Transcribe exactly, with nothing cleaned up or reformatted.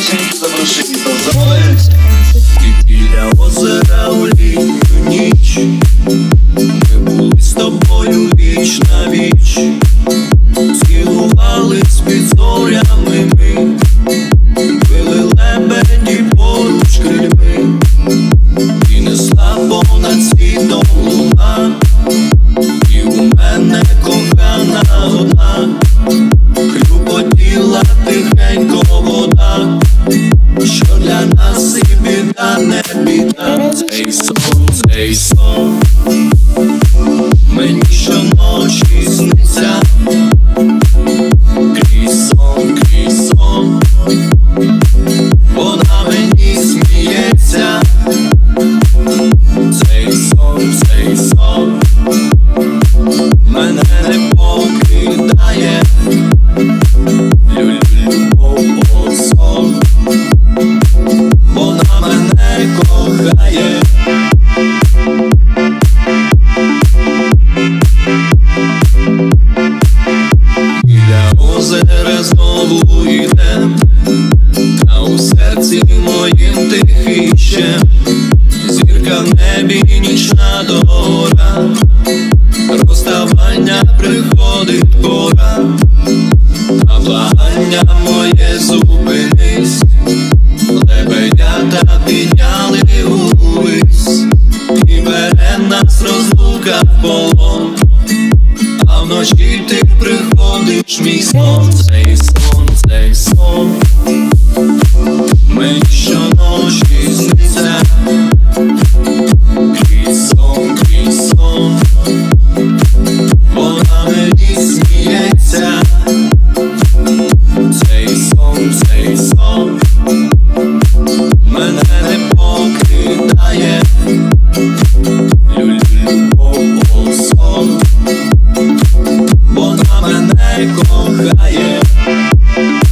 І біля озера у літню ніч ми були з тобою віч на віч, цілувались під зорями ми, били лебеді поруч крильми, і несла понад світом луна, і у мене кохана одна, хлюпотіла тихенько вода, що для нас і біда, не біда. Цей сон, цей сон мені щоночі сниться, крізь сон, крізь сон вона мені сміється. Цей сон, цей сон мене не покидає. Любов, сон вона мене кохає. Біля озера знову йдем, а у серці моїм тихий ще зірка в небі, нічна дора, розставання приходить пора, а благання моє зупинись, лебедята підняли увись, і бере нас розлука в полон, а вночі ти приходиш, мій сон, цей сон, цей сон мені щоночі сниться, крізь сон, крізь сон вона мені сміється. Цей сон, цей сон мене не покидає. Любов, сон вона мене кохає.